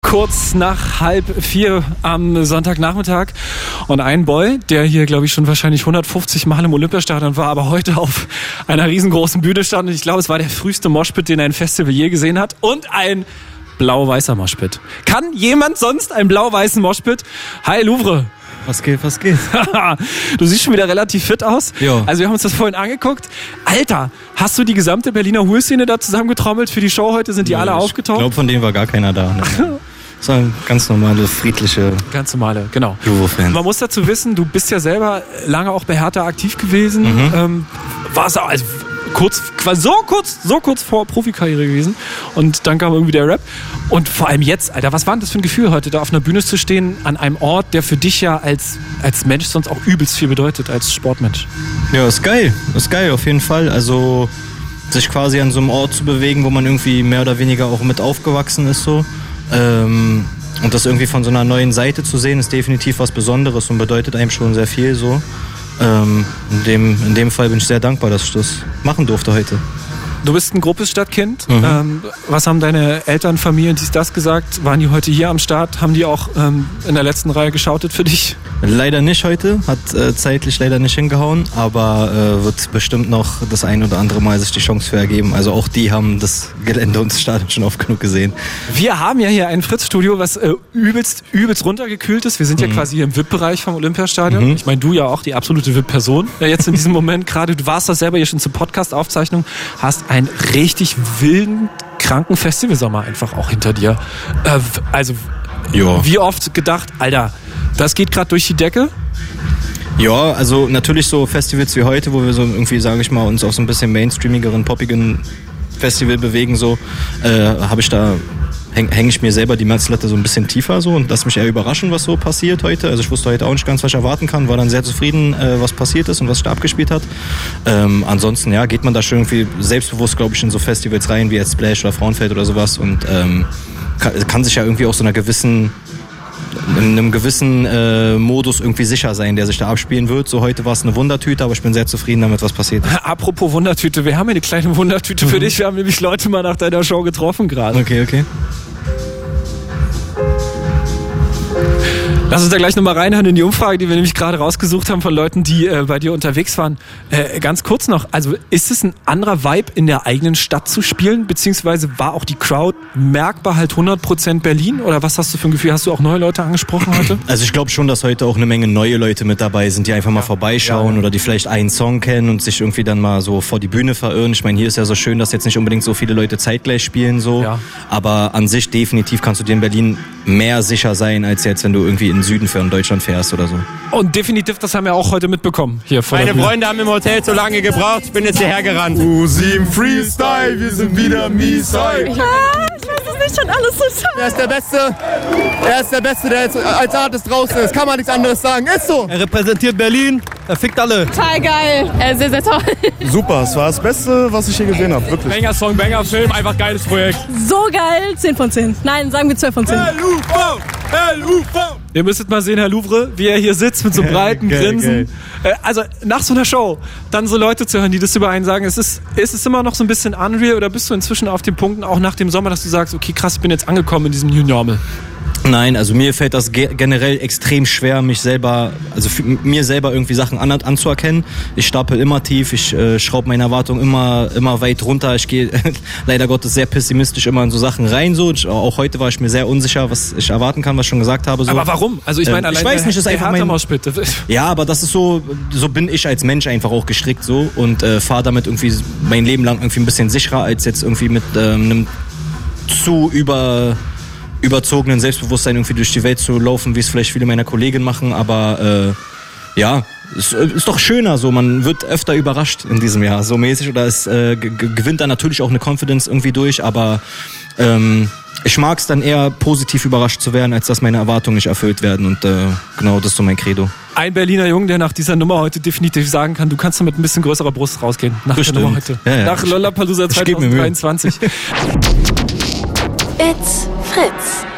kurz nach 3:30 am Sonntagnachmittag. Und ein Boy, der hier, glaube ich, schon wahrscheinlich 150 Mal im Olympiastadion war, aber heute auf einer riesengroßen Bühne stand. Und ich glaube, es war der früheste Moshpit, den ein Festival je gesehen hat. Und ein blau-weißer Moshpit. Kann jemand sonst einen blau-weißen Moshpit? Hi, Louvre. Was geht? Du siehst schon wieder relativ fit aus. Jo. Also wir haben uns das vorhin angeguckt. Alter, hast du die gesamte Berliner Hul-Szene da zusammengetrommelt für die Show heute? Sind die alle aufgetaucht? Ich glaube, von denen war gar keiner da. Ne? Das waren ganz normale, friedliche... Ganz normale, genau. Juvo-Fans. Man muss dazu wissen, du bist ja selber lange auch bei Hertha aktiv gewesen. Warst also kurz vor Profikarriere gewesen. Und dann kam irgendwie der Rap. Und vor allem jetzt, Alter, was war denn das für ein Gefühl heute, da auf einer Bühne zu stehen, an einem Ort, der für dich ja als Mensch sonst auch übelst viel bedeutet, als Sportmensch? Ja, ist geil, auf jeden Fall. Also sich quasi an so einem Ort zu bewegen, wo man irgendwie mehr oder weniger auch mit aufgewachsen ist so. Und das irgendwie von so einer neuen Seite zu sehen, ist definitiv was Besonderes und bedeutet einem schon sehr viel so. In dem Fall bin ich sehr dankbar, dass ich das machen durfte heute. Du bist ein Gruppes-Stadtkind. Was haben deine Eltern, Familien, dies, das gesagt? Waren die heute hier am Start? Haben die auch in der letzten Reihe geschautet für dich? Leider nicht heute, hat zeitlich leider nicht hingehauen, aber wird bestimmt noch das ein oder andere Mal sich die Chance für ergeben. Also auch die haben das Gelände und das Stadion schon oft genug gesehen. Wir haben ja hier ein Fritz-Studio, was übelst runtergekühlt ist. Wir sind ja quasi hier im VIP-Bereich vom Olympiastadion. Ich meine, du ja auch die absolute VIP-Person. Ja, jetzt in diesem Moment gerade, du warst das selber hier schon zur Podcast-Aufzeichnung, hast einen richtig wilden, kranken Festivalsommer einfach auch hinter dir. Wie oft gedacht, Alter, das geht gerade durch die Decke? Ja, also natürlich so Festivals wie heute, wo wir so irgendwie, sage ich mal, uns auf so ein bisschen mainstreamigeren, poppigen Festival bewegen, so hänge ich mir selber die Messlatte so ein bisschen tiefer so und lass mich eher überraschen, was so passiert heute. Also ich wusste heute auch nicht ganz, was ich erwarten kann, war dann sehr zufrieden, was passiert ist und was sich da abgespielt hat. Ansonsten, ja, geht man da schon irgendwie selbstbewusst, glaube ich, in so Festivals rein, wie jetzt Splash oder Frauenfeld oder sowas und kann sich ja irgendwie auch in einem gewissen Modus irgendwie sicher sein, der sich da abspielen wird. So heute war es eine Wundertüte, aber ich bin sehr zufrieden damit, was passiert ist. Apropos Wundertüte, wir haben hier eine kleine Wundertüte für dich. Wir haben nämlich Leute mal nach deiner Show getroffen gerade. Okay. Lass uns da gleich nochmal reinhören in die Umfrage, die wir nämlich gerade rausgesucht haben von Leuten, die bei dir unterwegs waren. Ganz kurz noch, also ist es ein anderer Vibe, in der eigenen Stadt zu spielen? Beziehungsweise war auch die Crowd merkbar halt 100% Berlin? Oder was hast du für ein Gefühl? Hast du auch neue Leute angesprochen heute? Also ich glaube schon, dass heute auch eine Menge neue Leute mit dabei sind, die einfach mal vorbeischauen oder die vielleicht einen Song kennen und sich irgendwie dann mal so vor die Bühne verirren. Ich meine, hier ist ja so schön, dass jetzt nicht unbedingt so viele Leute zeitgleich spielen, so. Ja. Aber an sich definitiv kannst du dir in Berlin mehr sicher sein, als jetzt, wenn du irgendwie in Süden für Deutschland fährst oder so. Und definitiv, das haben wir auch heute mitbekommen. Hier vor Meine Freunde haben im Hotel zu lange gebraucht, ich bin jetzt hierher gerannt. U7 Freestyle, wir sind wieder Miesai. Ich weiß es nicht, schon alles so toll. Er ist der Beste, der jetzt als Artist draußen ist. Kann man nichts anderes sagen. Ist so. Er repräsentiert Berlin, er fickt alle. Total geil, sehr, sehr toll. Super, es war das Beste, was ich hier gesehen habe, wirklich. Banger-Song, Banger-Film, einfach geiles Projekt. So geil, 10 von 10. Nein, sagen wir 12 von 10. LUV! Ihr müsstet mal sehen, Herr Louvre, wie er hier sitzt mit so breiten Grinsen. Also nach so einer Show, dann so Leute zu hören, die das über einen sagen, ist es immer noch so ein bisschen unreal oder bist du inzwischen auf den Punkten, auch nach dem Sommer, dass du sagst, okay krass, ich bin jetzt angekommen in diesem New Normal? Nein, also mir fällt das generell extrem schwer, mir selber irgendwie Sachen anzuerkennen. Ich stapel immer tief, ich schraube meine Erwartungen immer weit runter. Ich gehe leider Gottes sehr pessimistisch immer in so Sachen rein. So. Auch heute war ich mir sehr unsicher, was ich erwarten kann, was ich schon gesagt habe. So. Aber warum? Also ich meine, allein ich weiß nicht, das ist einfach Ja, aber das ist so bin ich als Mensch einfach auch gestrickt so und fahre damit irgendwie mein Leben lang irgendwie ein bisschen sicherer als jetzt irgendwie mit einem zu überzogenen Selbstbewusstsein irgendwie durch die Welt zu laufen, wie es vielleicht viele meiner Kollegen machen, aber es ist doch schöner so, man wird öfter überrascht in diesem Jahr, so mäßig, oder es gewinnt dann natürlich auch eine Confidence irgendwie durch, aber ich mag es dann eher positiv überrascht zu werden, als dass meine Erwartungen nicht erfüllt werden und genau, das ist so mein Credo. Ein Berliner Jungen, der nach dieser Nummer heute definitiv sagen kann, du kannst mit ein bisschen größerer Brust rausgehen, nach der Nummer heute. Ja. Nach Lollapalooza 2023. It's Fritz.